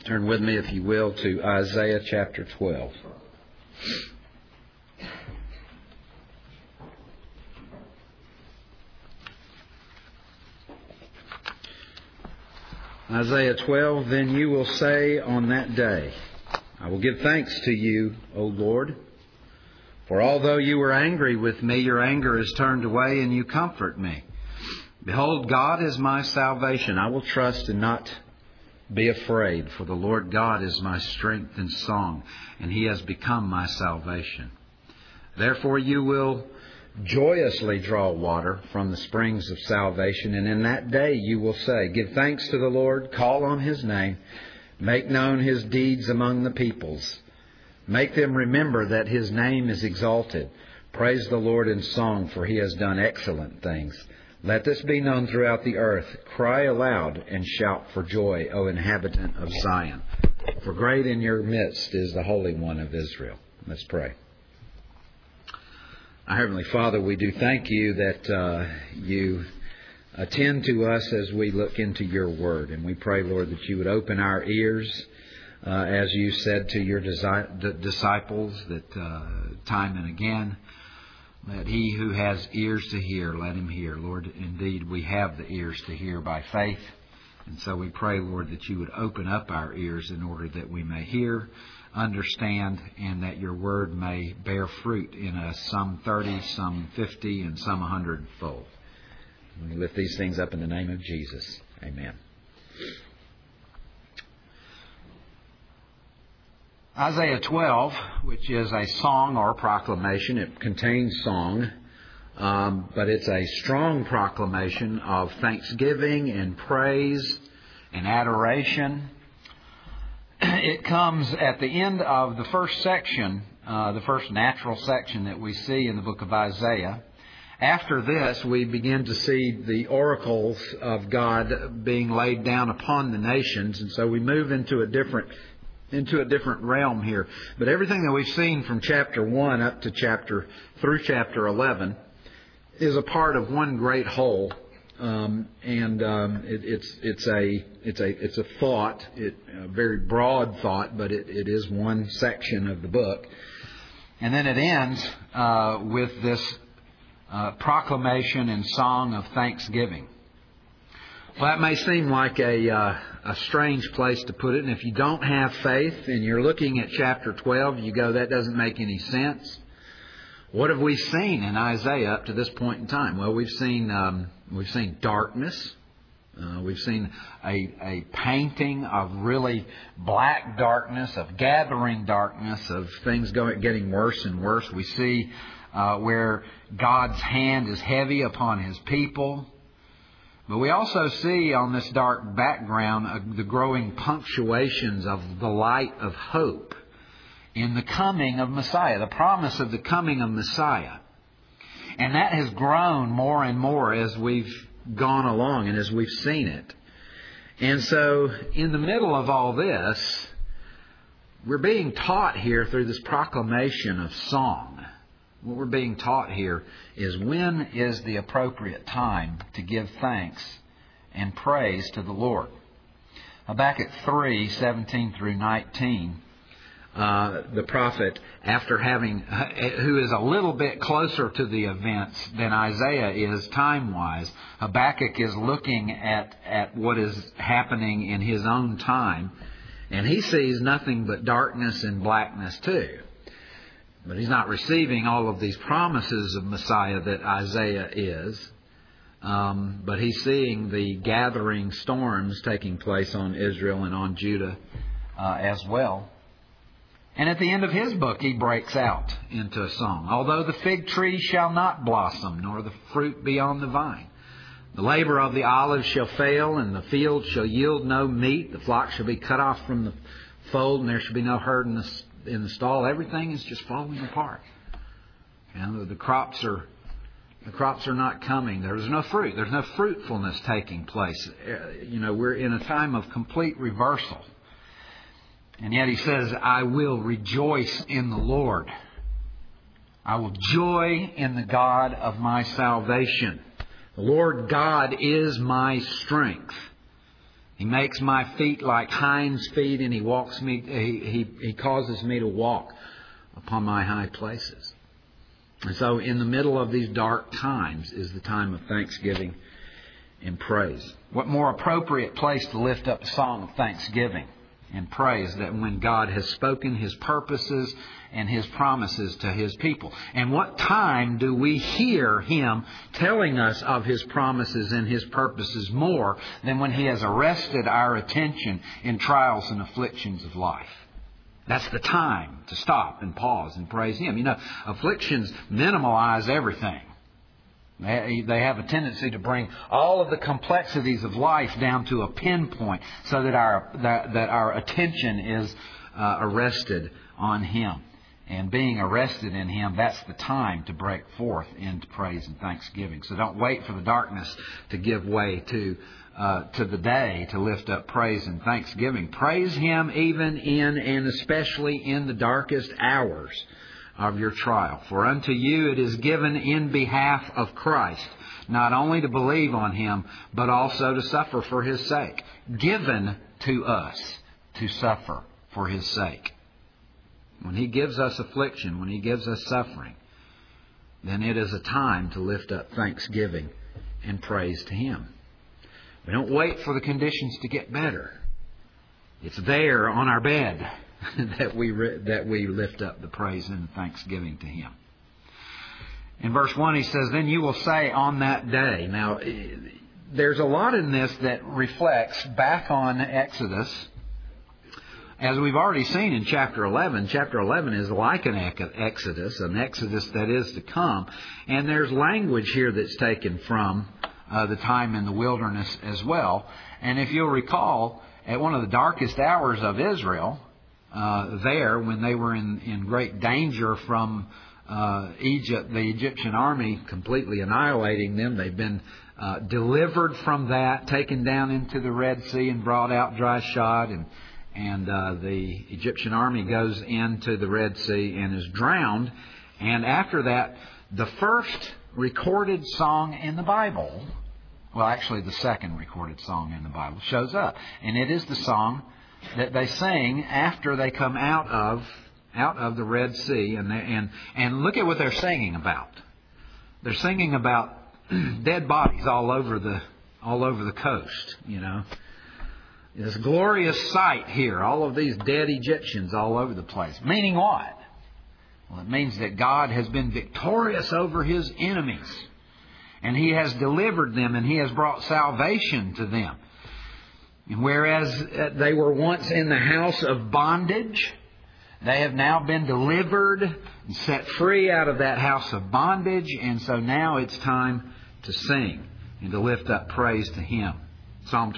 Turn with me, if you will, to Isaiah chapter 12. Isaiah 12, then you will say on that day, I will give thanks to you, O Lord. For although you were angry with me, your anger is turned away and you comfort me. Behold, God is my salvation. I will trust and not be afraid, for the Lord God is my strength and song, and He has become my salvation. Therefore you will joyously draw water from the springs of salvation, and in that day you will say, give thanks to the Lord, call on His name, make known His deeds among the peoples. Make them remember that His name is exalted. Praise the Lord in song, for He has done excellent things. Let this be known throughout the earth. Cry aloud and shout for joy, O inhabitant of Zion. For great in your midst is the Holy One of Israel. Let's pray. Our Heavenly Father, we do thank You that You attend to us as we look into Your Word. And we pray, Lord, that You would open our ears, as You said to Your disciples, that time and again, that he who has ears to hear, let him hear. Lord, indeed, we have the ears to hear by faith. And so we pray, Lord, that You would open up our ears in order that we may hear, understand, and that Your Word may bear fruit in us, some 30, some 50, and some 100-fold. We lift these things up in the name of Jesus. Amen. Isaiah 12, which is a song or proclamation. It contains song, but it's a strong proclamation of thanksgiving and praise and adoration. It comes at the end of the first section, the first natural section that we see in the book of Isaiah. After this, we begin to see the oracles of God being laid down upon the nations, and so we move into a different realm here. But everything that we've seen from chapter 1 up to through chapter 11 is a part of one great whole. It's a thought, a very broad thought, but it is one section of the book. And then it ends with this proclamation and song of thanksgiving. Well, that may seem like a strange place to put it. And if you don't have faith and you're looking at chapter 12, you go, that doesn't make any sense. What have we seen in Isaiah up to this point in time? Well, we've seen darkness. We've seen a painting of really black darkness, of gathering darkness, of things getting worse and worse. We see where God's hand is heavy upon His people. But we also see on this dark background the growing punctuations of the light of hope in the coming of Messiah, the promise of the coming of Messiah. And that has grown more and more as we've gone along and as we've seen it. And so in the middle of all this, we're being taught here through this proclamation of song. What we're being taught here is when is the appropriate time to give thanks and praise to the Lord. Habakkuk 3:17 through 19, the prophet, who is a little bit closer to the events than Isaiah is time-wise, Habakkuk is looking at what is happening in his own time, and he sees nothing but darkness and blackness too. But he's not receiving all of these promises of Messiah that Isaiah is. But he's seeing the gathering storms taking place on Israel and on Judah as well. And at the end of his book, he breaks out into a song. Although the fig tree shall not blossom, nor the fruit be on the vine. The labor of the olive shall fail, and the field shall yield no meat. The flock shall be cut off from the fold, and there shall be no herd in the stall. Everything is just falling apart. And the crops are not coming. There's no fruit. There's no fruitfulness taking place. We're in a time of complete reversal. And yet he says, I will rejoice in the Lord. I will joy in the God of my salvation. The Lord God is my strength. He makes my feet like hinds' feet, and He walks me. He causes me to walk upon my high places. And so, in the middle of these dark times is the time of thanksgiving and praise. What more appropriate place to lift up a song of thanksgiving and praise than when God has spoken His purposes and His promises to His people? And what time do we hear Him telling us of His promises and His purposes more than when He has arrested our attention in trials and afflictions of life? That's the time to stop and pause and praise Him. You know, afflictions minimalize everything. They have a tendency to bring all of the complexities of life down to a pinpoint so that our attention is arrested on Him. And being arrested in Him, that's the time to break forth into praise and thanksgiving. So don't wait for the darkness to give way to the day to lift up praise and thanksgiving. Praise Him even in and especially in the darkest hours of your trial. For unto you it is given in behalf of Christ, not only to believe on Him, but also to suffer for His sake. Given to us to suffer for His sake. When He gives us affliction, when He gives us suffering, then it is a time to lift up thanksgiving and praise to Him. We don't wait for the conditions to get better. It's there on our bed that we lift up the praise and the thanksgiving to Him. In verse 1 he says, then you will say on that day. Now, there's a lot in this that reflects back on Exodus. As we've already seen in chapter 11, chapter 11 is like an Exodus that is to come. And there's language here that's taken from the time in the wilderness as well. And if you'll recall, at one of the darkest hours of Israel, when they were in great danger from Egypt, the Egyptian army completely annihilating them. They've been delivered from that, taken down into the Red Sea and brought out dry shod. And the Egyptian army goes into the Red Sea and is drowned. And after that, the first recorded song in the Bible, well, actually the second recorded song in the Bible, shows up. And it is the song that they sing after they come out of the Red Sea, and look at what they're singing about. They're singing about dead bodies all over the coast. You know, this glorious sight here, all of these dead Egyptians all over the place. Meaning what? Well, it means that God has been victorious over His enemies, and He has delivered them, and He has brought salvation to them. Whereas they were once in the house of bondage, they have now been delivered and set free out of that house of bondage. And so now it's time to sing and to lift up praise to Him. Psalm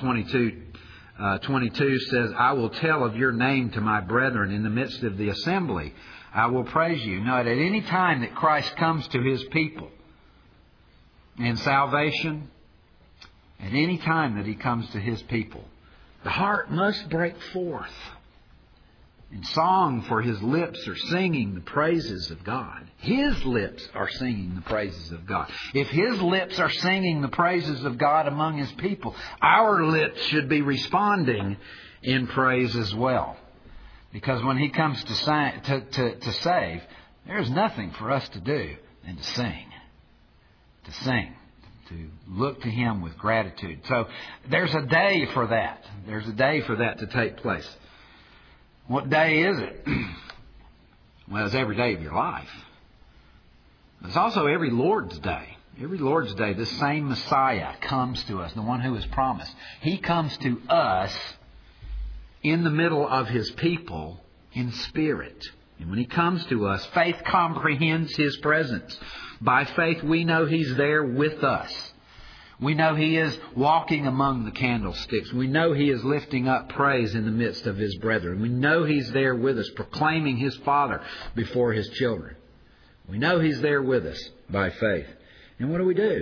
22 says, I will tell of your name to my brethren in the midst of the assembly. I will praise you. Now, at any time that Christ comes to His people in salvation, at any time that He comes to His people, the heart must break forth in song, for His lips are singing the praises of God. His lips are singing the praises of God. If His lips are singing the praises of God among His people, our lips should be responding in praise as well. Because when He comes to save, there's nothing for us to do than to sing. To sing. To look to Him with gratitude. So there's a day for that. There's a day for that to take place. What day is it? Well, it's every day of your life. It's also every Lord's Day. Every Lord's Day, this same Messiah comes to us, the one who is promised. He comes to us in the middle of His people in spirit. And when He comes to us, faith comprehends His presence. By faith, we know He's there with us. We know He is walking among the candlesticks. We know He is lifting up praise in the midst of His brethren. We know He's there with us, proclaiming His Father before His children. We know He's there with us by faith. And what do? We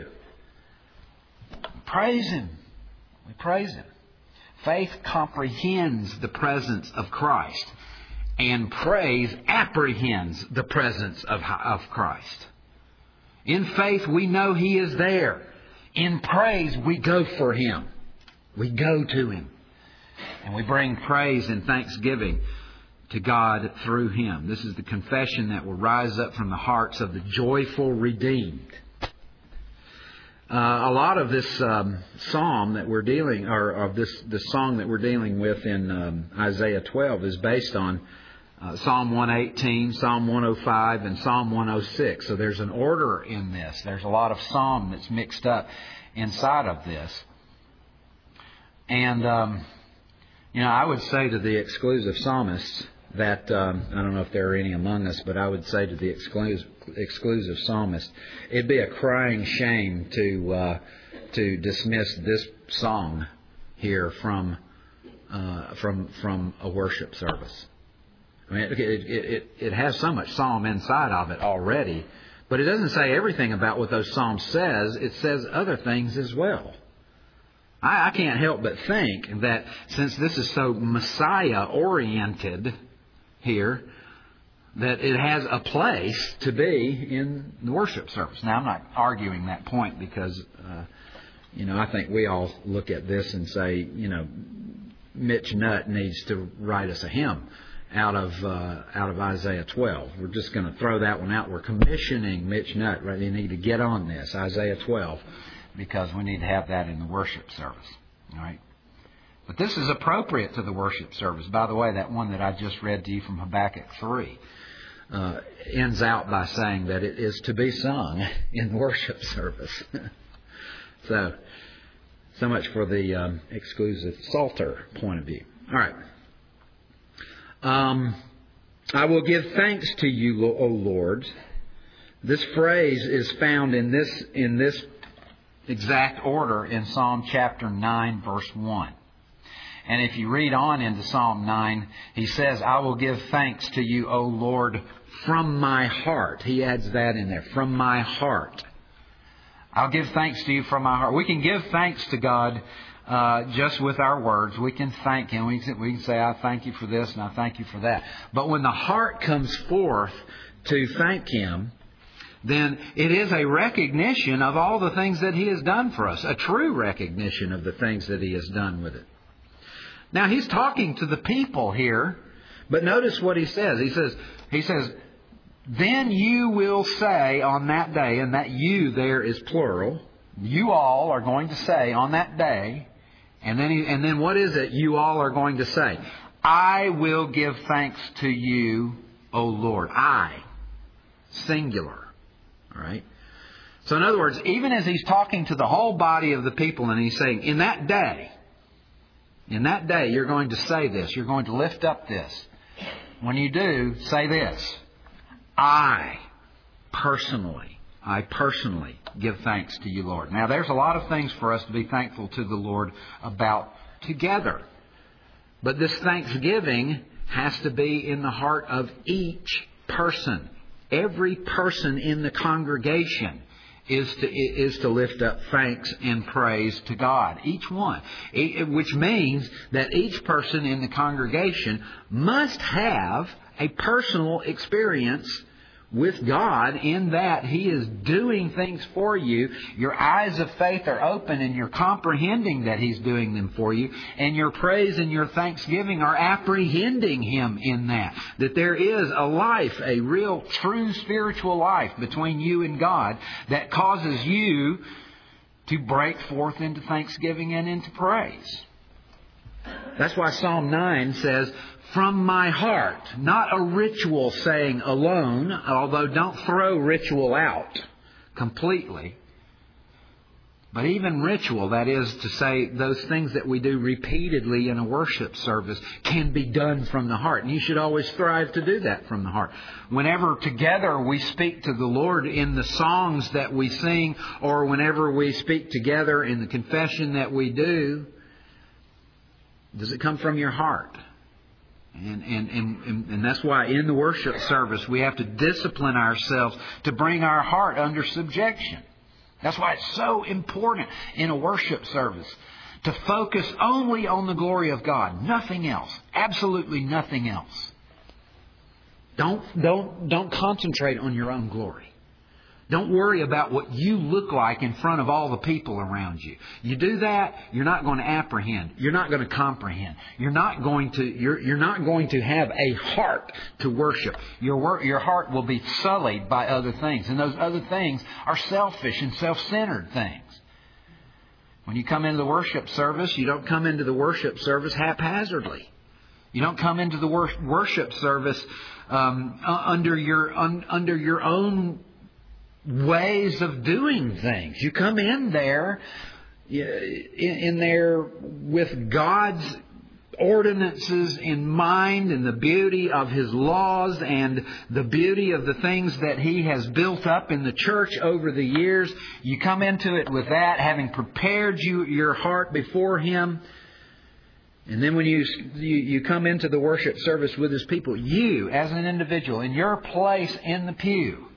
praise Him. We praise Him. Faith comprehends the presence of Christ, and praise apprehends the presence of Christ. In faith, we know He is there. In praise, we go for Him. We go to Him. And we bring praise and thanksgiving to God through Him. This is the confession that will rise up from the hearts of the joyful redeemed. A lot of this psalm that we're dealing, or of this song that we're dealing with in Isaiah 12, is based on Psalm 118, Psalm 105, and Psalm 106. So there's an order in this. There's a lot of psalm that's mixed up inside of this. And I would say to the exclusive psalmists that, I don't know if there are any among us, but I would say to the exclusive psalmist, it'd be a crying shame to dismiss this song here from a worship service. I mean, it has so much psalm inside of it already, but it doesn't say everything about what those psalms says. It says other things as well. I can't help but think that since this is so Messiah-oriented here, that it has a place to be in the worship service. Now, I'm not arguing that point because, I think we all look at this and say, Mitch Nutt needs to write us a hymn out of Isaiah 12. We're just going to throw that one out. We're commissioning Mitch Nutt. Right? They need to get on this, Isaiah 12, because we need to have that in the worship service. All right. But this is appropriate to the worship service. By the way, that one that I just read to you from Habakkuk 3 ends out by saying that it is to be sung in worship service. So much for the exclusive Psalter point of view. All right. I will give thanks to you, O Lord. This phrase is found in this exact order in Psalm chapter 9, verse 1. And if you read on into Psalm 9, he says, I will give thanks to you, O Lord, from my heart. He adds that in there, from my heart. I'll give thanks to you from my heart. We can give thanks to God just with our words. We can thank Him. We can say, I thank you for this and I thank you for that. But when the heart comes forth to thank Him, then it is a recognition of all the things that He has done for us. A true recognition of the things that He has done with it. Now, He's talking to the people here, but notice what He says. He says, then you will say on that day, and that you there is plural, you all are going to say on that day, and then what is it you all are going to say? I will give thanks to you, O Lord. I, singular. All right. So in other words, even as He's talking to the whole body of the people, and He's saying, in that day, you're going to say this. You're going to lift up this. When you do, say this. I personally give thanks to you, Lord. Now, there's a lot of things for us to be thankful to the Lord about together. But this thanksgiving has to be in the heart of each person. Every person in the congregation is to lift up thanks and praise to God. Each one. Which means that each person in the congregation must have a personal experience with God in that He is doing things for you. Your eyes of faith are open and you're comprehending that He's doing them for you. And your praise and your thanksgiving are apprehending Him in that. That there is a life, a real true spiritual life between you and God that causes you to break forth into thanksgiving and into praise. That's why Psalm 9 says, from my heart, not a ritual saying alone, although don't throw ritual out completely. But even ritual, that is to say, those things that we do repeatedly in a worship service can be done from the heart. And you should always strive to do that from the heart. Whenever together we speak to the Lord in the songs that we sing, or whenever we speak together in the confession that we do, does it come from your heart? And that's why in the worship service we have to discipline ourselves to bring our heart under subjection. That's why it's so important in a worship service to focus only on the glory of God. Nothing else. Absolutely nothing else. Don't concentrate on your own glory. Don't worry about what you look like in front of all the people around you. You do that, you're not going to apprehend. You're not going to comprehend. You're not going to have a heart to worship. Your heart will be sullied by other things. And those other things are selfish and self-centered things. When you come into the worship service, you don't come into the worship service haphazardly. You don't come into the worship service under your own ways of doing things. You come in there with God's ordinances in mind and the beauty of His laws and the beauty of the things that He has built up in the church over the years. You come into it with that, having prepared your heart before Him. And then when you come into the worship service with His people, you as an individual in your place in the pew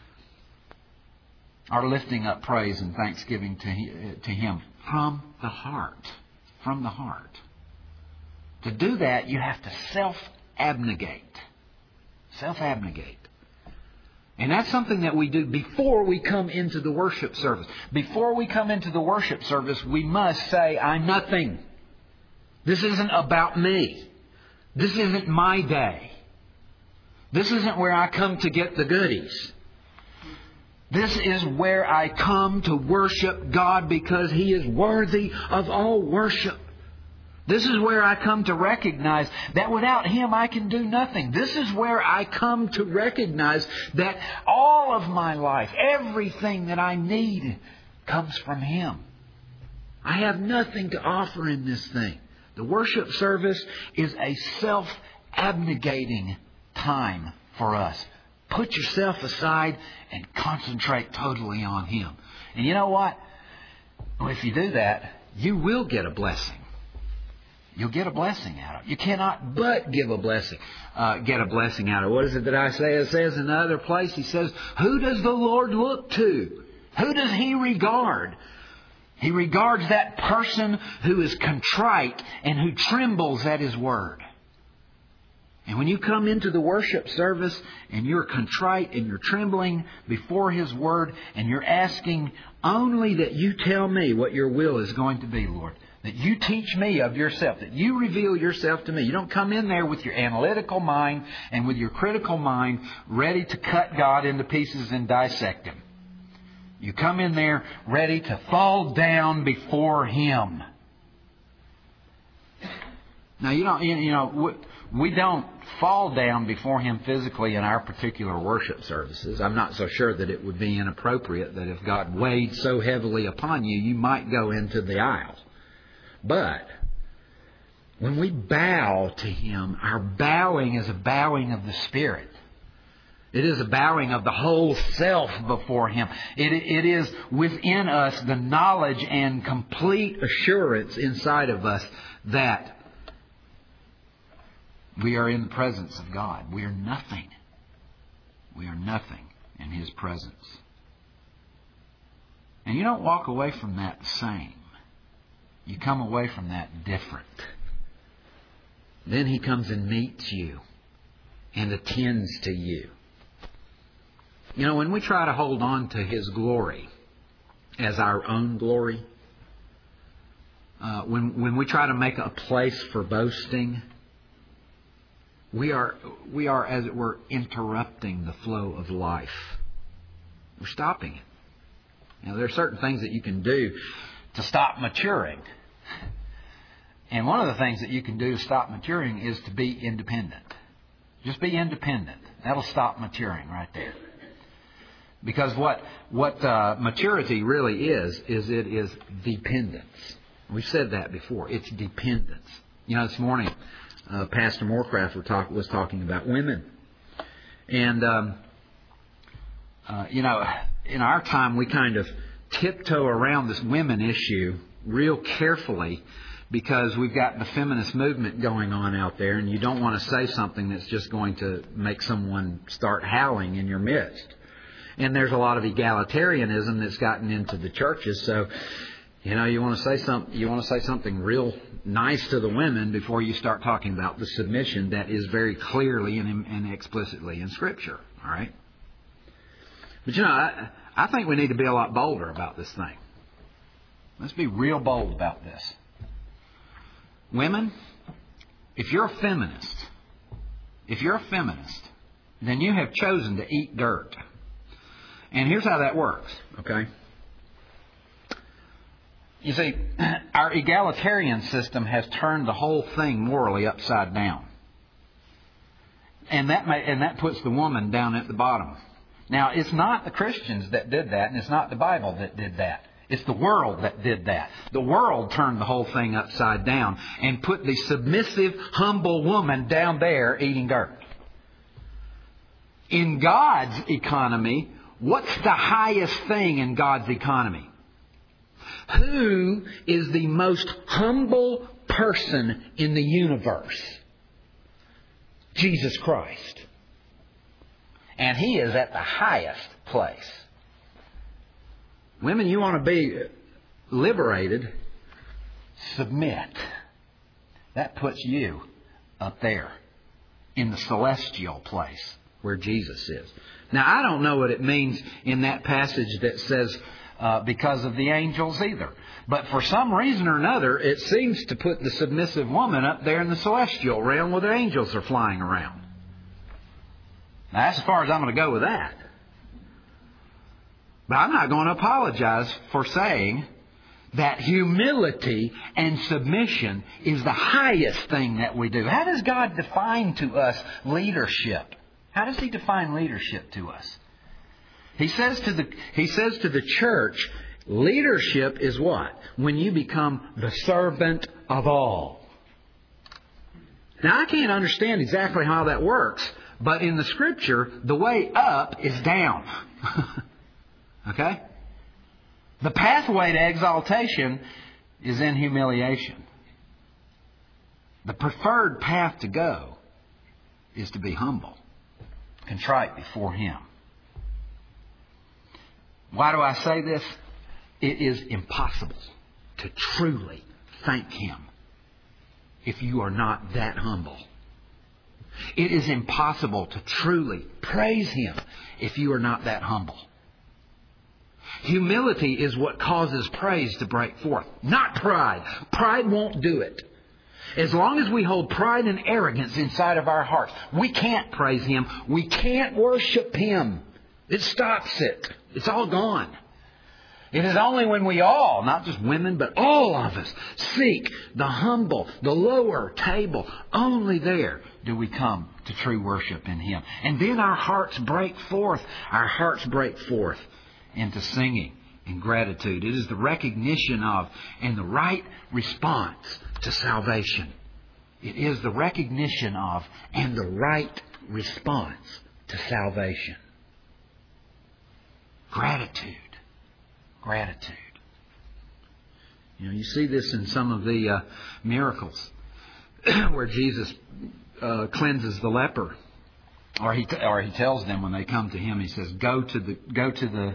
are lifting up praise and thanksgiving to Him from the heart. From the heart. To do that, you have to self-abnegate. Self-abnegate. And that's something that we do before we come into the worship service. Before we come into the worship service, we must say, I'm nothing. This isn't about me. This isn't my day. This isn't where I come to get the goodies. This is where I come to worship God because He is worthy of all worship. This is where I come to recognize that without Him I can do nothing. This is where I come to recognize that all of my life, everything that I need, comes from Him. I have nothing to offer in this thing. The worship service is a self-abnegating time for us. Put yourself aside and concentrate totally on Him. And you know what? Well, if you do that, you will get a blessing. You'll get a blessing out of it. You cannot but get a blessing out of it. What is it that I say? It says in another place, He says, who does the Lord look to? Who does He regard? He regards that person who is contrite and who trembles at His word. And when you come into the worship service and you're contrite and you're trembling before His word and you're asking only that you tell me what your will is going to be, Lord. That you teach me of yourself. That you reveal yourself to me. You don't come in there with your analytical mind and with your critical mind ready to cut God into pieces and dissect Him. You come in there ready to fall down before Him. Now, we don't fall down before Him physically in our particular worship services. I'm not so sure that it would be inappropriate that if God weighed so heavily upon you, you might go into the aisle. But when we bow to Him, our bowing is a bowing of the Spirit. It is a bowing of the whole self before Him. It is within us the knowledge and complete assurance inside of us that we are in the presence of God. We are nothing. We are nothing in His presence. And you don't walk away from that the same. You come away from that different. Then He comes and meets you and attends to you. You know, when we try to hold on to His glory as our own glory, when we try to make a place for boasting, we are, as it were, interrupting the flow of life. We're stopping it. Now, there are certain things that you can do to stop maturing. And one of the things that you can do to stop maturing is to be independent. Just be independent. That'll stop maturing right there. Because what maturity really is it is dependence. We've said that before. It's dependence. You know, this morning, Pastor Moorcraft was talking about women. And, in our time, we kind of tiptoe around this women issue real carefully because we've got the feminist movement going on out there, and you don't want to say something that's just going to make someone start howling in your midst. And there's a lot of egalitarianism that's gotten into the churches, so you want to say something real nice to the women before you start talking about the submission that is very clearly and explicitly in Scripture. All right. But I think we need to be a lot bolder about this thing. Let's be real bold about this. Women, if you're a feminist, then you have chosen to eat dirt. And here's how that works, okay? You see, our egalitarian system has turned the whole thing morally upside down. And that puts the woman down at the bottom. Now, it's not the Christians that did that, and it's not the Bible that did that. It's the world that did that. The world turned the whole thing upside down and put the submissive, humble woman down there eating dirt. In God's economy, what's the highest thing in God's economy? Who is the most humble person in the universe? Jesus Christ. And He is at the highest place. Women, you want to be liberated, submit. That puts you up there in the celestial place where Jesus is. Now, I don't know what it means in that passage that says because of the angels either. But for some reason or another, it seems to put the submissive woman up there in the celestial realm where the angels are flying around. Now, that's as far as I'm going to go with that. But I'm not going to apologize for saying that humility and submission is the highest thing that we do. How does God define to us leadership? How does He define leadership to us? He says to the church, leadership is what? When you become the servant of all. Now, I can't understand exactly how that works, but in the Scripture, the way up is down. Okay? The pathway to exaltation is in humiliation. The preferred path to go is to be humble, contrite before Him. Why do I say this? It is impossible to truly thank Him if you are not that humble. It is impossible to truly praise Him if you are not that humble. Humility is what causes praise to break forth, not pride. Pride won't do it. As long as we hold pride and arrogance inside of our hearts, we can't praise Him. We can't worship Him. It stops it. It's all gone. It is only when we all, not just women, but all of us, seek the humble, the lower table, only there do we come to true worship in Him. And then our hearts break forth. Our hearts break forth into singing and gratitude. It is the recognition of and the right response to salvation. It is the recognition of and the right response to salvation. Gratitude. Gratitude. You see this in some of the miracles where Jesus cleanses the leper, or he tells them when they come to Him, He says, "Go to the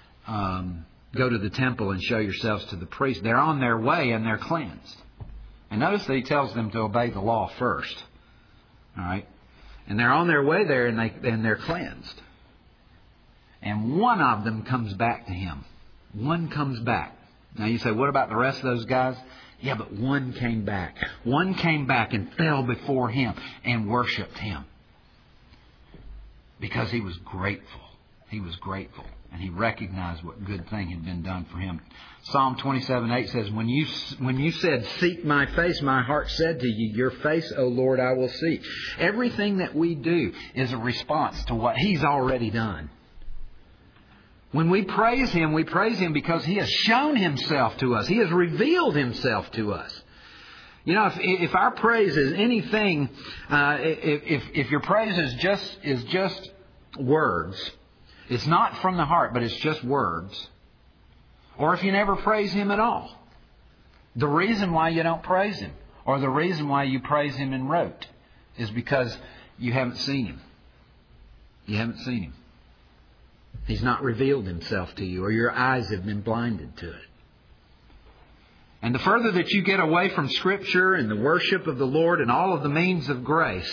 temple and show yourselves to the priest." They're on their way and they're cleansed. And notice that He tells them to obey the law first. All right, and they're on their way there and they're cleansed. And one of them comes back to Him. One comes back. Now you say, what about the rest of those guys? Yeah, but one came back. One came back and fell before Him and worshipped Him. Because he was grateful. He was grateful. And he recognized what good thing had been done for him. Psalm 27:8 says, When you said, "Seek my face," my heart said to you, "Your face, O Lord, I will seek." Everything that we do is a response to what He's already done. When we praise Him because He has shown Himself to us. He has revealed Himself to us. If our praise is anything, if your praise is just words, it's not from the heart, but it's just words. Or if you never praise Him at all, the reason why you don't praise Him, or the reason why you praise Him in rote, is because you haven't seen Him. You haven't seen Him. He's not revealed Himself to you, or your eyes have been blinded to it. And the further that you get away from Scripture and the worship of the Lord and all of the means of grace,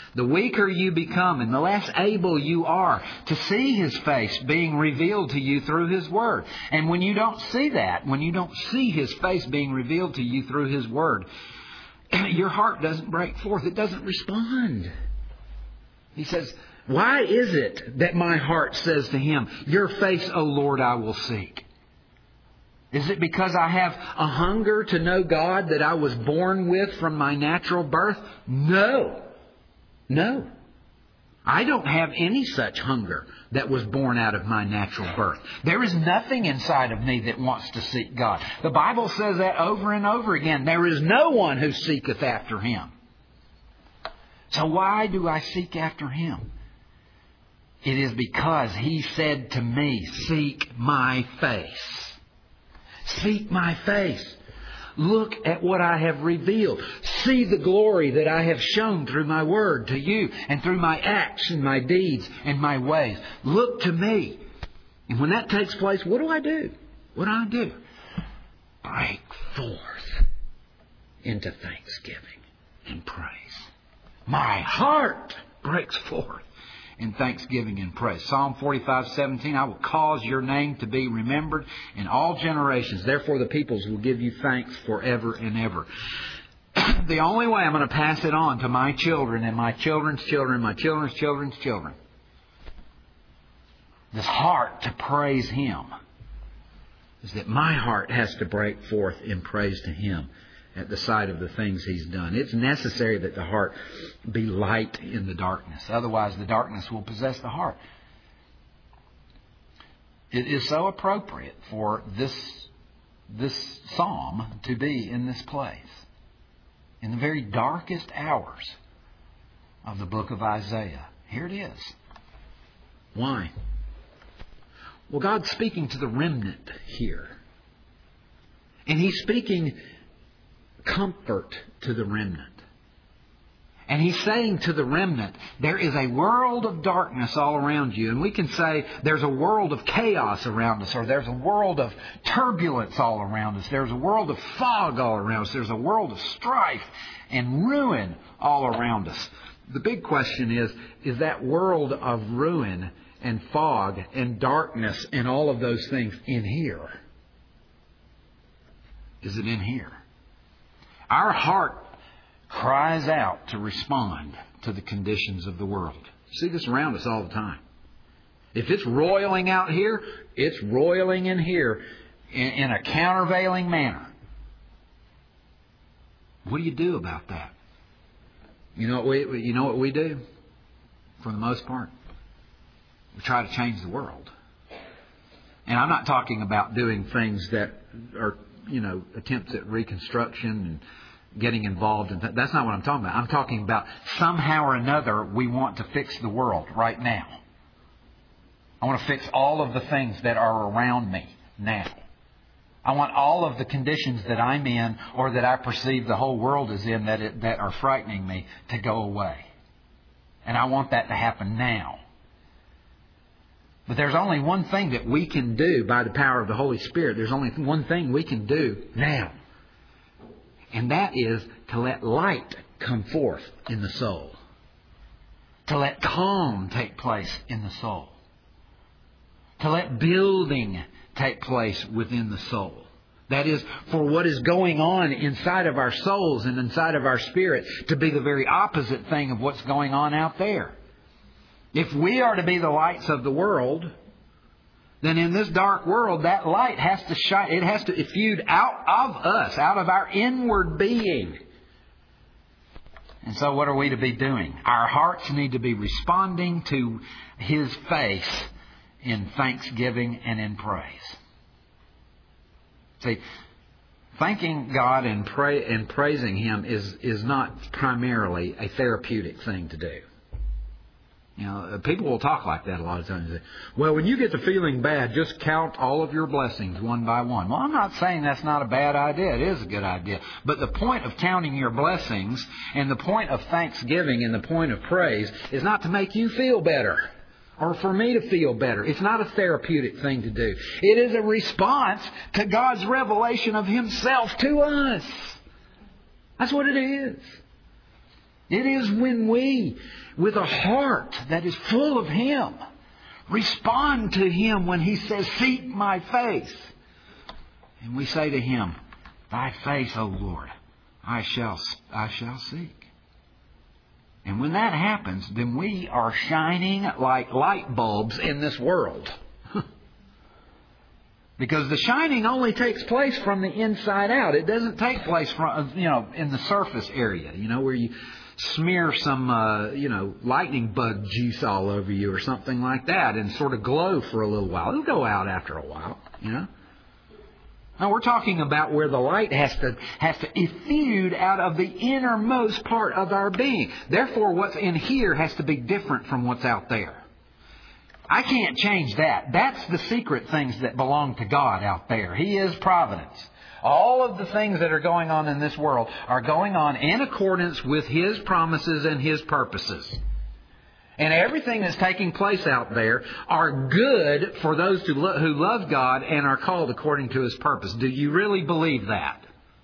The weaker you become and the less able you are to see His face being revealed to you through His Word. And when you don't see that, when you don't see His face being revealed to you through His Word, your heart doesn't break forth. It doesn't respond. He says, why is it that my heart says to Him, your face, O Lord, I will seek? Is it because I have a hunger to know God that I was born with from my natural birth? No. No. I don't have any such hunger that was born out of my natural birth. There is nothing inside of me that wants to seek God. The Bible says that over and over again. There is no one who seeketh after Him. So why do I seek after Him? It is because He said to me, seek my face. Seek my face. Look at what I have revealed. See the glory that I have shown through my word to you and through my acts and my deeds and my ways. Look to me. And when that takes place, what do I do? What do I do? Break forth into thanksgiving and praise. My heart breaks forth in thanksgiving and praise. Psalm 45:17, I will cause your name to be remembered in all generations. Therefore the peoples will give you thanks forever and ever. The only way I'm going to pass it on to my children and my children's children, my children's children's children, this heart to praise Him, is that my heart has to break forth in praise to Him at the sight of the things He's done. It's necessary that the heart be light in the darkness. Otherwise, the darkness will possess the heart. It is so appropriate for this psalm to be in this place, in the very darkest hours of the book of Isaiah. Here it is. Why? Well, God's speaking to the remnant here. And He's speaking comfort to the remnant. And He's saying to the remnant, there is a world of darkness all around you. And we can say there's a world of chaos around us, or there's a world of turbulence all around us. There's a world of fog all around us. There's a world of strife and ruin all around us. The big question is that world of ruin and fog and darkness and all of those things in here? Is it in here? Our heart cries out to respond to the conditions of the world. You see this around us all the time. If it's roiling out here, it's roiling in here in a countervailing manner. What do you do about that? You know what we do? For the most part, we try to change the world. And I'm not talking about doing things that are, attempts at reconstruction and getting involved in that's not what I'm talking about. I'm talking about somehow or another we want to fix the world right now. I want to fix all of the things that are around me now. I want all of the conditions that I'm in or that I perceive the whole world is in that are frightening me to go away. And I want that to happen now. But there's only one thing that we can do by the power of the Holy Spirit. There's only one thing we can do now. And that is to let light come forth in the soul. To let calm take place in the soul. To let building take place within the soul. That is, for what is going on inside of our souls and inside of our spirit to be the very opposite thing of what's going on out there. If we are to be the lights of the world, then in this dark world, that light has to shine. It has to effuse out of us, out of our inward being. And so what are we to be doing? Our hearts need to be responding to His face in thanksgiving and in praise. See, thanking God and praising Him is not primarily a therapeutic thing to do. People will talk like that a lot of times. Well, when you get to feeling bad, just count all of your blessings one by one. Well, I'm not saying that's not a bad idea. It is a good idea. But the point of counting your blessings and the point of thanksgiving and the point of praise is not to make you feel better or for me to feel better. It's not a therapeutic thing to do. It is a response to God's revelation of Himself to us. That's what it is. It is when we, with a heart that is full of Him, respond to Him when He says, "Seek my face." And we say to Him, "Thy face, O Lord, I shall seek." And when that happens, then we are shining like light bulbs in this world. Because the shining only takes place from the inside out. It doesn't take place from, in the surface area, where you smear some, lightning bug juice all over you or something like that and sort of glow for a little while. It'll go out after a while, Now we're talking about where the light has to effuse out of the innermost part of our being. Therefore, what's in here has to be different from what's out there. I can't change that. That's the secret things that belong to God out there. He is providence. All of the things that are going on in this world are going on in accordance with His promises and His purposes. And everything that's taking place out there are good for those who love God and are called according to His purpose. Do you really believe that?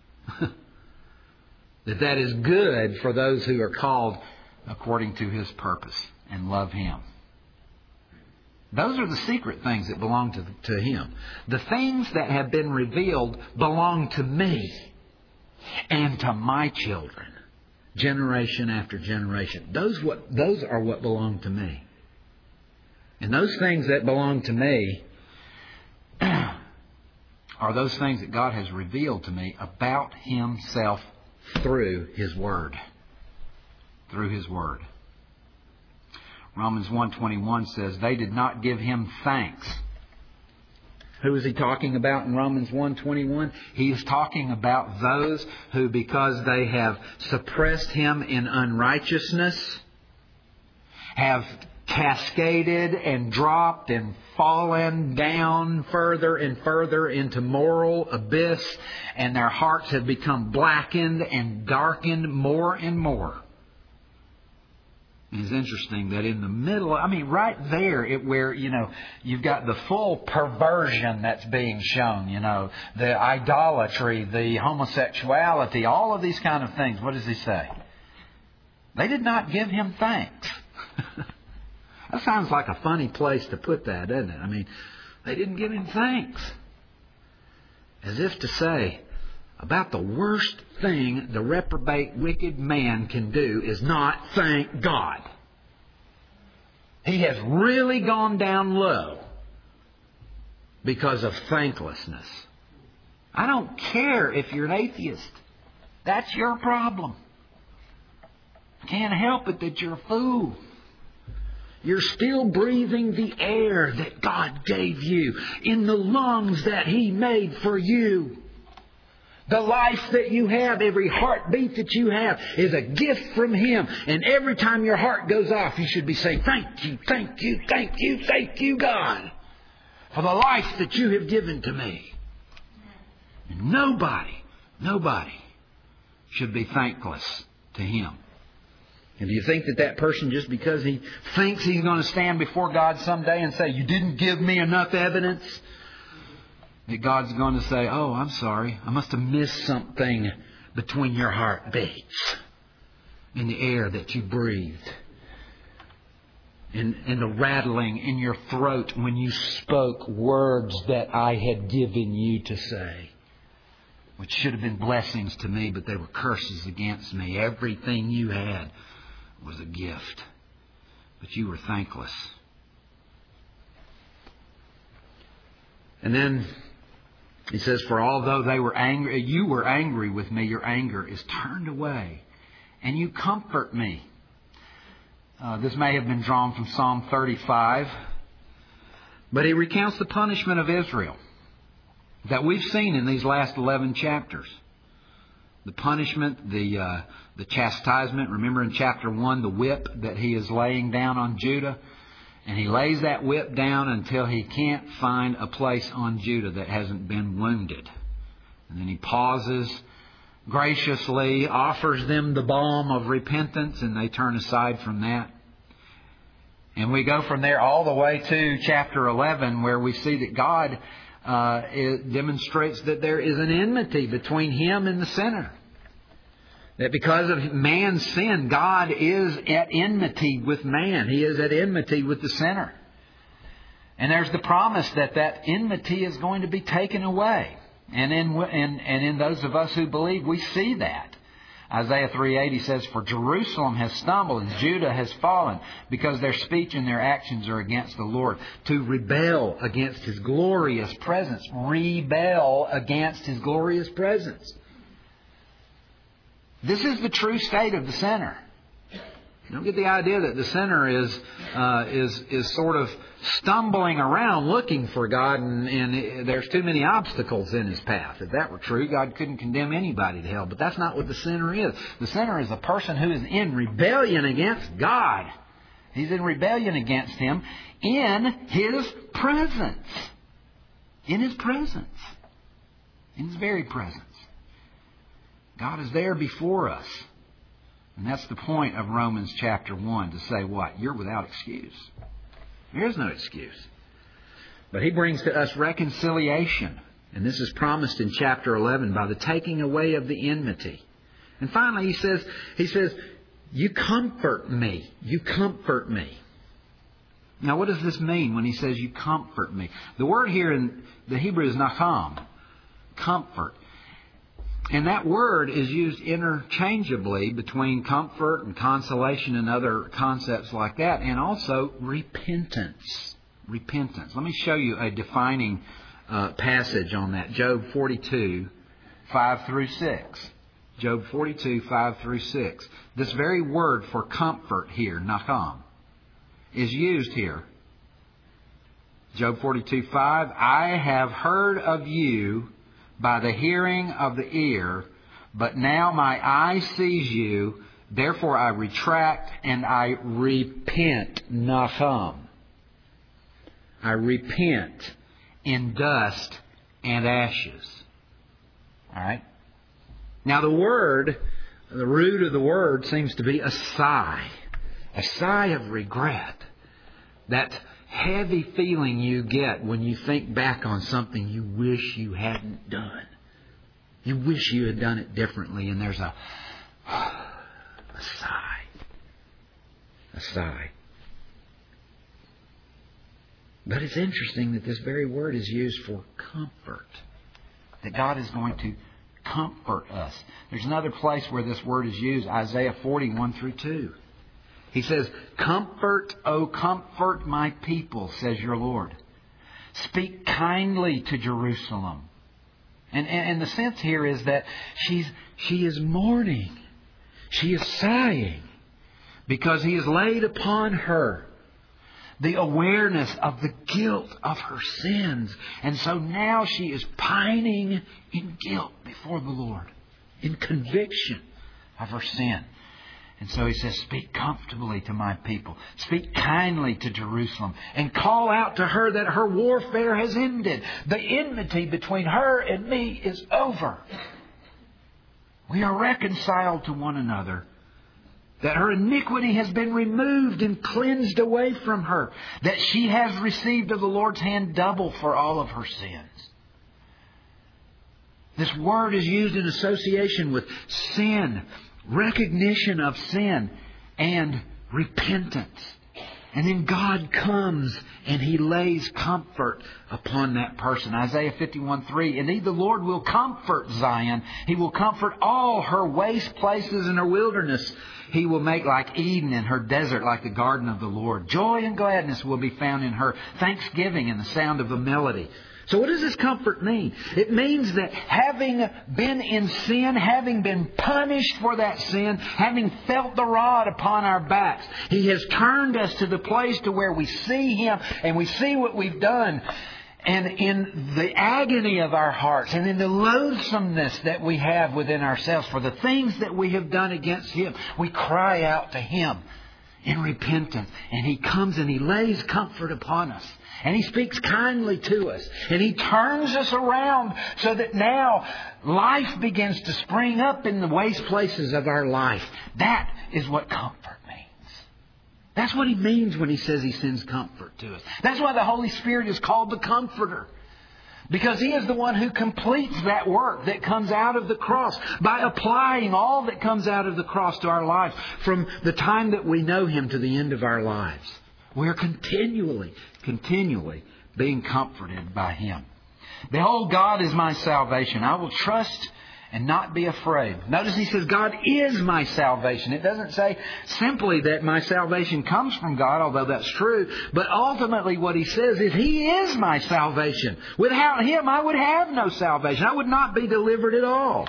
that is good for those who are called according to His purpose and love Him. Those are the secret things that belong to Him. The things that have been revealed belong to me and to my children, generation after generation. Those are what belong to me. And those things that belong to me are those things that God has revealed to me about Himself through His Word. Through His Word. Romans 1:21 says, "They did not give Him thanks." Who is he talking about in Romans 1:21? He is talking about those who, because they have suppressed Him in unrighteousness, have cascaded and dropped and fallen down further and further into moral abyss, and their hearts have become blackened and darkened more and more. It's interesting that in the middle, right there, where, you've got the full perversion that's being shown, the idolatry, the homosexuality, all of these kind of things. What does he say? They did not give Him thanks. That sounds like a funny place to put that, doesn't it? They didn't give Him thanks. As if to say, about the worst thing the reprobate, wicked man can do is not thank God. He has really gone down low because of thanklessness. I don't care if you're an atheist. That's your problem. Can't help it that you're a fool. You're still breathing the air that God gave you in the lungs that He made for you. The life that you have, every heartbeat that you have, is a gift from Him. And every time your heart goes off, you should be saying, "Thank you, thank you, thank you, thank you, God, for the life that you have given to me." And nobody should be thankless to Him. And do you think that person, just because he thinks he's going to stand before God someday and say, "You didn't give me enough evidence," that God's going to say, "Oh, I'm sorry. I must have missed something between your heartbeats in the air that you breathed, and the rattling in your throat when you spoke words that I had given you to say, which should have been blessings to me, but they were curses against me. Everything you had was a gift, but you were thankless." And then he says, "For although they were angry, you were angry with me, your anger is turned away, and you comfort me." This may have been drawn from Psalm 35. But he recounts the punishment of Israel that we've seen in these last 11 chapters. The punishment, the chastisement. Remember in chapter 1, the whip that he is laying down on Judah. And he lays that whip down until he can't find a place on Judah that hasn't been wounded. And then he pauses, graciously offers them the balm of repentance, and they turn aside from that. And we go from there all the way to chapter 11, where we see that God demonstrates that there is an enmity between Him and the sinner. That because of man's sin, God is at enmity with man. He is at enmity with the sinner. And there's the promise that that enmity is going to be taken away. And in those of us who believe, we see that. Isaiah 3:80 says, "For Jerusalem has stumbled and Judah has fallen, because their speech and their actions are against the Lord." To rebel against His glorious presence. Rebel against His glorious presence. This is the true state of the sinner. Don't get the idea that the sinner is sort of stumbling around looking for God and there's too many obstacles in his path. If that were true, God couldn't condemn anybody to hell. But that's not what the sinner is. The sinner is a person who is in rebellion against God. He's in rebellion against Him in His presence. In His presence. In His very presence. God is there before us. And that's the point of Romans chapter 1, to say what? You're without excuse. There is no excuse. But He brings to us reconciliation. And this is promised in chapter 11 by the taking away of the enmity. And finally He says, you comfort me. You comfort me. Now what does this mean when He says you comfort me? The word here in the Hebrew is nacham. Comfort. And that word is used interchangeably between comfort and consolation and other concepts like that, and also repentance. Repentance. Let me show you a defining passage on that. Job 42, 5 through 6. Job 42, 5 through 6. This very word for comfort here, nacham, is used here. Job 42, 5. I have heard of you by the hearing of the ear, but now my eye sees you, therefore I retract and I repent. Nacham. I repent in dust and ashes. Alright? Now the root of the word seems to be a sigh. A sigh of regret. That heavy feeling you get when you think back on something you wish you hadn't done. You wish you had done it differently, and there's a sigh. A sigh. But it's interesting that this very word is used for comfort. That God is going to comfort us. There's another place where this word is used, Isaiah 41 through 2. He says, "Comfort, O comfort my people, says your Lord. Speak kindly to Jerusalem." And the sense here is that she is mourning. She is sighing because He has laid upon her the awareness of the guilt of her sins. And so now she is pining in guilt before the Lord, in conviction of her sin. And so He says, speak comfortably to my people. Speak kindly to Jerusalem. And call out to her that her warfare has ended. The enmity between her and me is over. We are reconciled to one another. That her iniquity has been removed and cleansed away from her. That she has received of the Lord's hand double for all of her sins. This word is used in association with sin, recognition of sin, and repentance. And then God comes and He lays comfort upon that person. Isaiah 51:3. Indeed, the Lord will comfort Zion. He will comfort all her waste places and her wilderness. He will make like Eden and her desert like the garden of the Lord. Joy and gladness will be found in her. Thanksgiving and the sound of a melody. So what does this comfort mean? It means that having been in sin, having been punished for that sin, having felt the rod upon our backs, He has turned us to the place to where we see Him and we see what we've done. And in the agony of our hearts and in the loathsomeness that we have within ourselves for the things that we have done against Him, we cry out to Him in repentance. And He comes and He lays comfort upon us. And He speaks kindly to us. And He turns us around so that now life begins to spring up in the waste places of our life. That is what comfort means. That's what He means when He says He sends comfort to us. That's why the Holy Spirit is called the Comforter. Because He is the one who completes that work that comes out of the cross by applying all that comes out of the cross to our lives from the time that we know Him to the end of our lives. We are continually being comforted by Him. Behold, God is my salvation. I will trust and not be afraid. Notice He says, God is my salvation. It doesn't say simply that my salvation comes from God, although that's true. But ultimately what He says is He is my salvation. Without Him, I would have no salvation. I would not be delivered at all.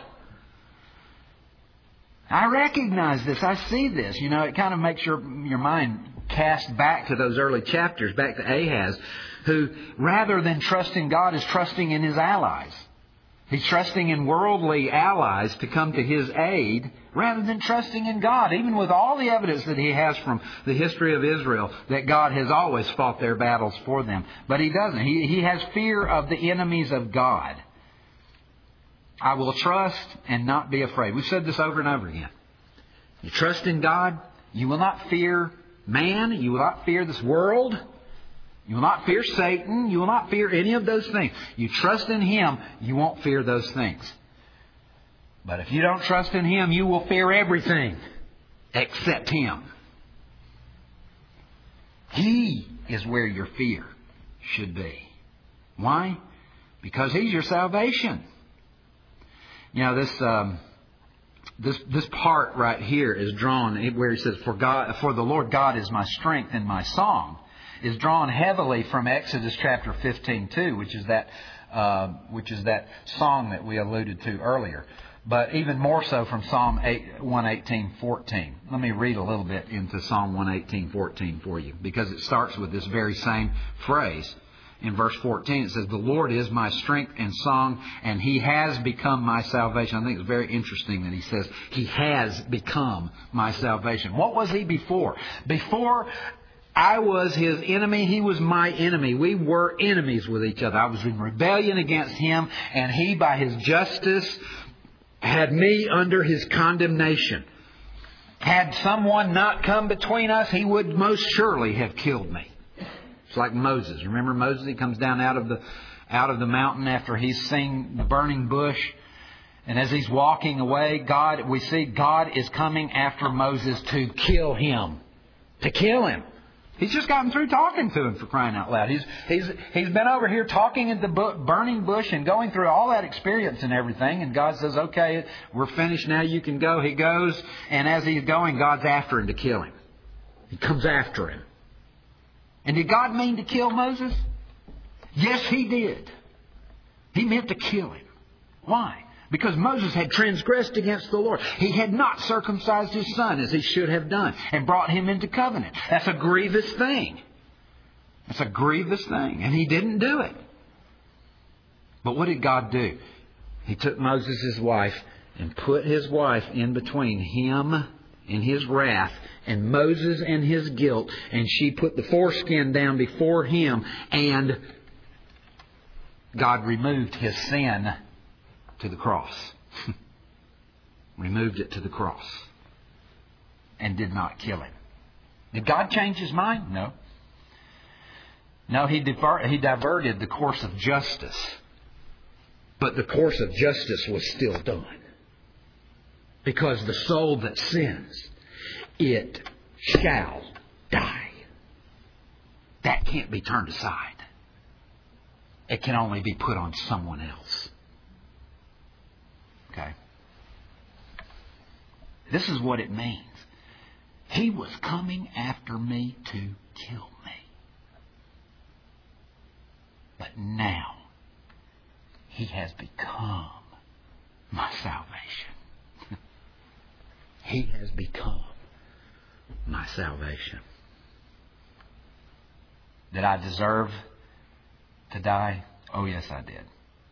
I recognize this. I see this. You know, it kind of makes your mind cast back to those early chapters, back to Ahaz, who rather than trusting God is trusting in his allies. He's trusting in worldly allies to come to his aid rather than trusting in God, even with all the evidence that he has from the history of Israel that God has always fought their battles for them. But he doesn't. He has fear of the enemies of God. I will trust and not be afraid. We've said this over and over again. You trust in God, you will not fear man, you will not fear this world. You will not fear Satan. You will not fear any of those things. You trust in Him, you won't fear those things. But if you don't trust in Him, you will fear everything except Him. He is where your fear should be. Why? Because He's your salvation. You know, this part right here is drawn where He says, "For the Lord God is my strength and my song," is drawn heavily from Exodus chapter 15 too, which is that song that we alluded to earlier. But even more so from Psalm 118:14. Let me read a little bit into Psalm 118:14 for you, because it starts with this very same phrase. In verse 14 it says, "The Lord is my strength and song, and He has become my salvation." I think it's very interesting that He says He has become my salvation. What was He before? Before I was His enemy, He was my enemy. We were enemies with each other. I was in rebellion against Him, and He, by His justice, had me under His condemnation. Had someone not come between us, He would most surely have killed me. It's like Moses. Remember Moses? He comes down out of the mountain after he's seen the burning bush. And as he's walking away, we see God is coming after Moses to kill him. To kill him. He's just gotten through talking to him, for crying out loud. He's been over here talking at the burning bush and going through all that experience and everything. And God says, "Okay, we're finished now. You can go." He goes, and as he's going, God's after him to kill him. He comes after him. And did God mean to kill Moses? Yes, He did. He meant to kill him. Why? Because Moses had transgressed against the Lord. He had not circumcised his son as he should have done and brought him into covenant. That's a grievous thing. That's a grievous thing. And he didn't do it. But what did God do? He took Moses' wife and put his wife in between him and his wrath and Moses and his guilt. And she put the foreskin down before him, and God removed his sin to the cross. Removed it to the cross. And did not kill him. Did God change His mind? No. No, He diverted the course of justice. But the course of justice was still done. Because the soul that sins, it shall die. That can't be turned aside. It can only be put on someone else. Okay? This is what it means. He was coming after me to kill me. But now, He has become my salvation. He has become my salvation. Did I deserve to die? Oh, yes, I did.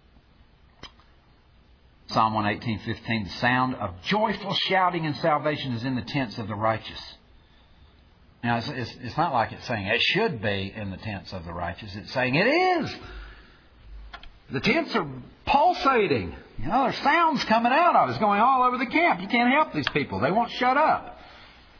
Psalm 118:15, "The sound of joyful shouting and salvation is in the tents of the righteous." Now, it's not like it's saying it should be in the tents of the righteous. It's saying it is. The tents are pulsating. There's sounds coming out of it. It's going all over the camp. You can't help these people. They won't shut up.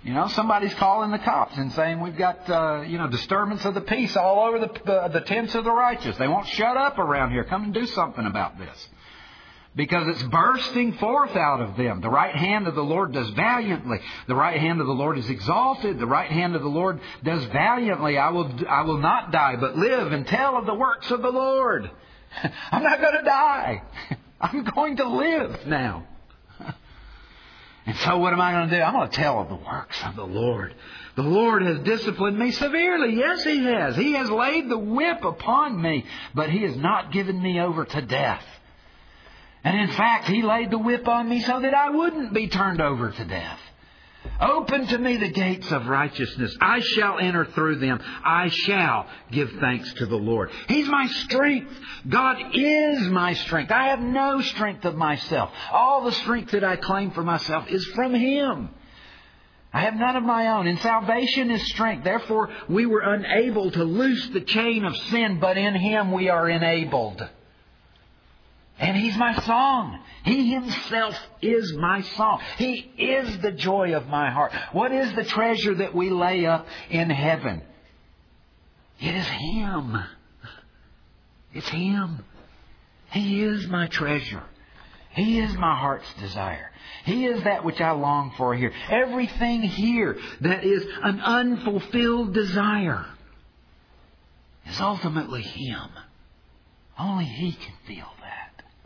You know, somebody's calling the cops and saying we've got, disturbance of the peace all over the tents of the righteous. They won't shut up around here. Come and do something about this. Because it's bursting forth out of them. The right hand of the Lord does valiantly. The right hand of the Lord is exalted. The right hand of the Lord does valiantly. I will not die, but live and tell of the works of the Lord. I'm not going to die. I'm going to live now. And so what am I going to do? I'm going to tell of the works of the Lord. The Lord has disciplined me severely. Yes, He has. He has laid the whip upon me, but He has not given me over to death. And in fact, He laid the whip on me so that I wouldn't be turned over to death. Open to me the gates of righteousness. I shall enter through them. I shall give thanks to the Lord. He's my strength. God is my strength. I have no strength of myself. All the strength that I claim for myself is from Him. I have none of my own. And salvation is strength. Therefore, we were unable to loose the chain of sin, but in Him we are enabled. And He's my song. He Himself is my song. He is the joy of my heart. What is the treasure that we lay up in heaven? It is Him. It's Him. He is my treasure. He is my heart's desire. He is that which I long for here. Everything here that is an unfulfilled desire is ultimately Him. Only He can feel that.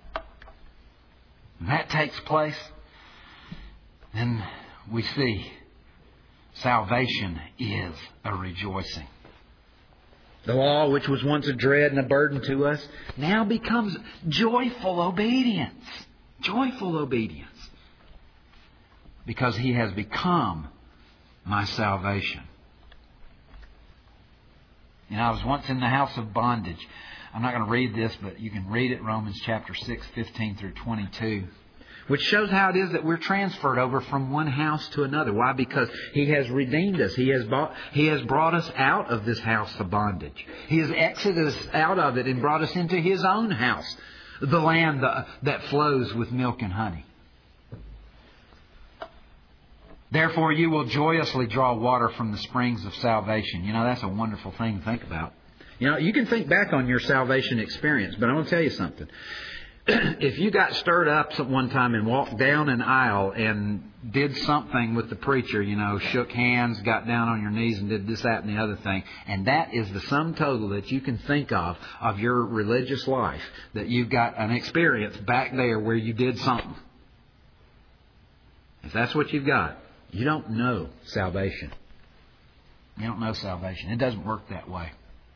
When that takes place, then we see salvation is a rejoicing. The law, which was once a dread and a burden to us, now becomes joyful obedience. Joyful obedience. Because He has become my salvation. You know, I was once in the house of bondage. I'm not going to read this, but you can read it, Romans chapter 6, 15 through 22. Which shows how it is that we're transferred over from one house to another. Why? Because He has redeemed us. He has brought us out of this house of bondage. He has exited us out of it and brought us into His own house. The land that flows with milk and honey. Therefore you will joyously draw water from the springs of salvation. You know, that's a wonderful thing to think about. You know, you can think back on your salvation experience, but I want to tell you something. If you got stirred up one time and walked down an aisle and did something with the preacher, you know, shook hands, got down on your knees and did this, that, and the other thing, and that is the sum total that you can think of your religious life, that you've got an experience back there where you did something. If that's what you've got, you don't know salvation. You don't know salvation. It doesn't work that way.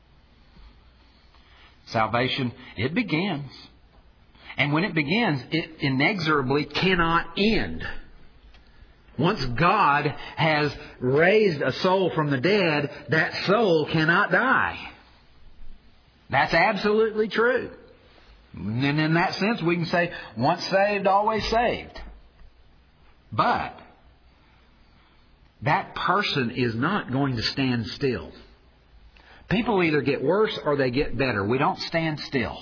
Salvation, it begins. And when it begins, it inexorably cannot end. Once God has raised a soul from the dead, that soul cannot die. That's absolutely true. And in that sense, we can say, once saved, always saved. But that person is not going to stand still. People either get worse or they get better. We don't stand still.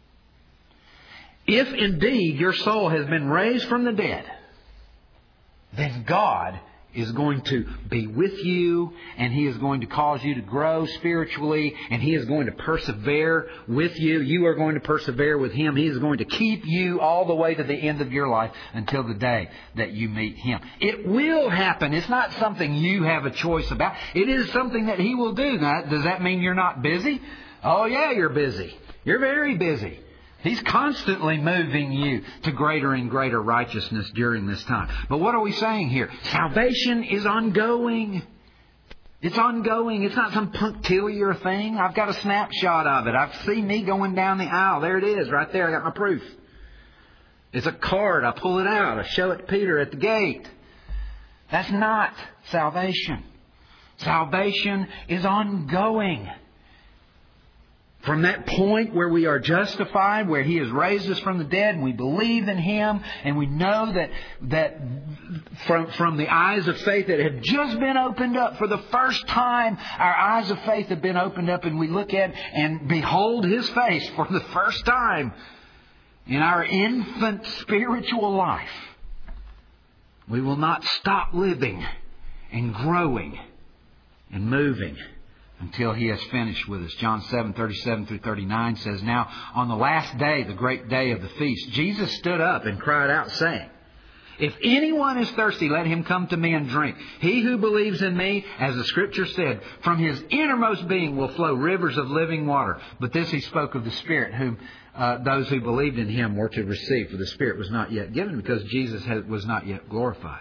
If indeed your soul has been raised from the dead, then God is going to be with you, and He is going to cause you to grow spiritually, and He is going to persevere with you. You are going to persevere with Him. He is going to keep you all the way to the end of your life until the day that you meet Him. It will happen. It's not something you have a choice about. It is something that He will do. Now, does that mean you're not busy? Oh yeah, you're busy. You're very busy. He's constantly moving you to greater and greater righteousness during this time. But what are we saying here? Salvation is ongoing. It's ongoing. It's not some punctiliar thing. I've got a snapshot of it. I've seen me going down the aisle. There it is, right there. I got my proof. It's a card. I pull it out. I show it to Peter at the gate. That's not salvation. Salvation is ongoing. From that point where we are justified, where He has raised us from the dead, and we believe in Him, and we know that from the eyes of faith that have just been opened up for the first time, our eyes of faith have been opened up, and we look at and behold His face for the first time in our infant spiritual life. We will not stop living and growing and moving until He has finished with us. John 7:37-39 says, "Now on the last day, the great day of the feast, Jesus stood up and cried out, saying, 'If anyone is thirsty, let him come to me and drink. He who believes in me, as the Scripture said, from his innermost being will flow rivers of living water.' But this He spoke of the Spirit, whom those who believed in Him were to receive. For the Spirit was not yet given, because Jesus was not yet glorified."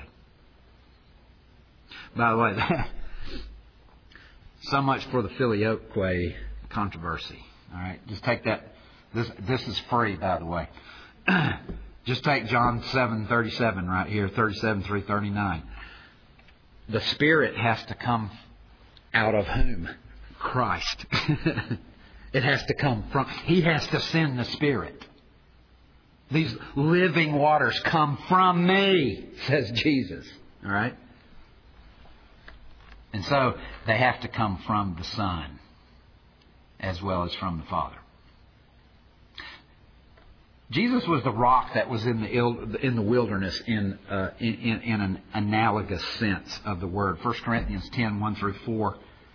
By the way, so much for the filioque controversy. All right, just take that. This is free, by the way. Just take John 7:37 right here, 37-39. The Spirit has to come out of whom? Christ. It has to come from... He has to send the Spirit. These living waters come from me, says Jesus. All right? And so they have to come from the Son as well as from the Father. Jesus was the rock that was in the wilderness in an analogous sense of the word. 1 Corinthians 10:1-4.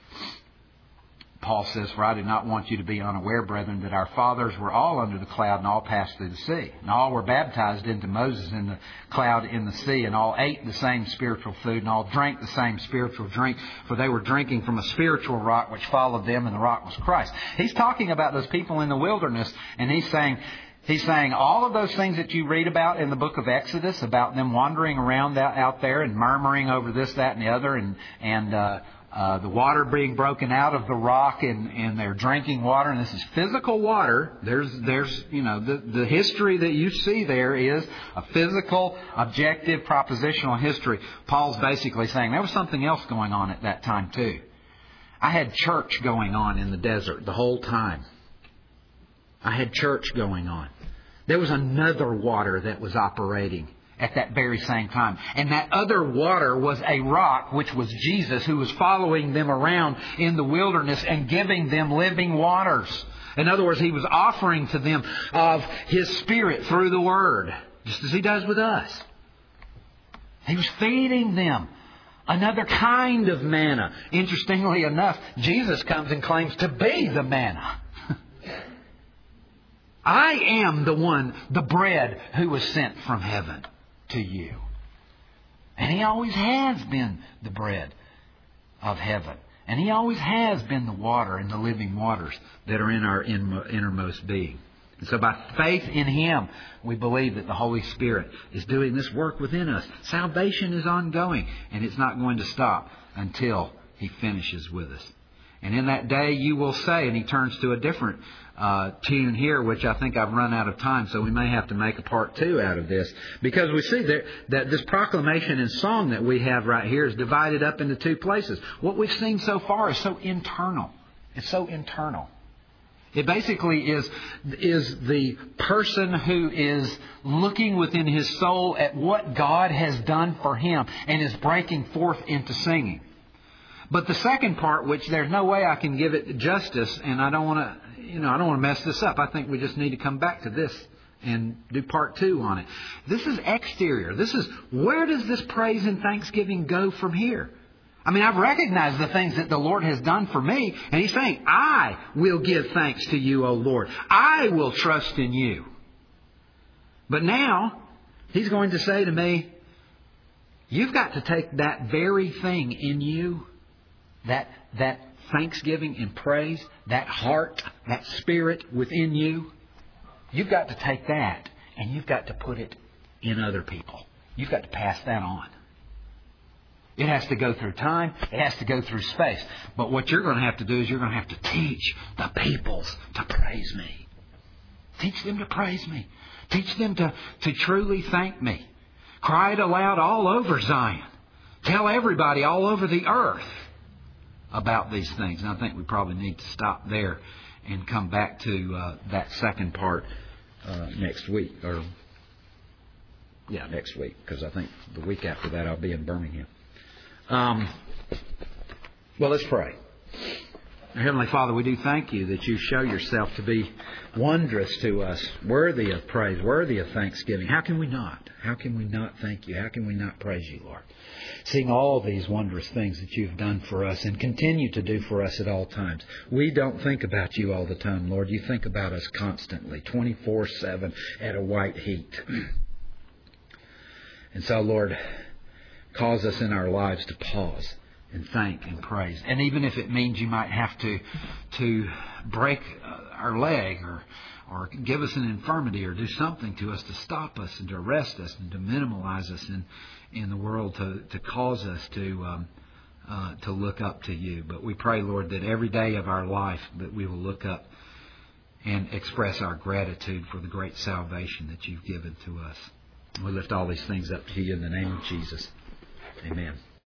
Paul says, "For I did not want you to be unaware, brethren, that our fathers were all under the cloud and all passed through the sea. And all were baptized into Moses in the cloud in the sea, and all ate the same spiritual food, and all drank the same spiritual drink, for they were drinking from a spiritual rock which followed them, and the rock was Christ." He's talking about those people in the wilderness, and He's saying all of those things that you read about in the book of Exodus, about them wandering around out there and murmuring over this, that, and the other, and the water being broken out of the rock, and they're drinking water, and this is physical water. There's the history that you see there is a physical, objective, propositional history. Paul's basically saying there was something else going on at that time too. I had church going on in the desert the whole time. I had church going on. There was another water that was operating at that very same time. And that other water was a rock, which was Jesus, who was following them around in the wilderness and giving them living waters. In other words, He was offering to them of His Spirit through the Word, just as He does with us. He was feeding them another kind of manna. Interestingly enough, Jesus comes and claims to be the manna. I am the one, the bread, who was sent from heaven to you. And He always has been the bread of heaven. And He always has been the water and the living waters that are in our innermost being. And so by faith in Him, we believe that the Holy Spirit is doing this work within us. Salvation is ongoing, and it's not going to stop until He finishes with us. And in that day you will say, and he turns to a different tune here, which I think I've run out of time, so we may have to make a part 2 out of this. Because we see that this proclamation and song that we have right here is divided up into 2 places. What we've seen so far is so internal. It's so internal. It basically is the person who is looking within his soul at what God has done for him and is breaking forth into singing. But the second part, which there's no way I can give it justice, and I don't want to mess this up. I think we just need to come back to this and do part 2 on it. This is exterior. This is, where does this praise and thanksgiving go from here? I mean, I've recognized the things that the Lord has done for me, and He's saying, I will give thanks to you, O Lord. I will trust in you. But now, He's going to say to me, you've got to take that very thing in you, that thanksgiving and praise, that heart, that spirit within you. You've got to take that and you've got to put it in other people. You've got to pass that on. It has to go through time. It has to go through space. But what you're going to have to do is you're going to have to teach the peoples to praise me. Teach them to praise me. Teach them to truly thank me. Cry it aloud all over Zion. Tell everybody all over the earth about these things. And I think we probably need to stop there and come back to that second part next week. Next week. Because I think the week after that I'll be in Birmingham. Well, let's pray. Heavenly Father, we do thank You that You show Yourself to be wondrous to us, worthy of praise, worthy of thanksgiving. How can we not? How can we not thank You? How can we not praise You, Lord? Seeing all these wondrous things that You've done for us and continue to do for us at all times. We don't think about You all the time, Lord. You think about us constantly, 24/7 at a white heat. And so, Lord, cause us in our lives to pause and thank and praise. And even if it means You might have to break our leg or give us an infirmity or do something to us to stop us and to arrest us and to minimize us in the world, to cause us to look up to You. But we pray, Lord, that every day of our life that we will look up and express our gratitude for the great salvation that You've given to us. We lift all these things up to You in the name of Jesus. Amen.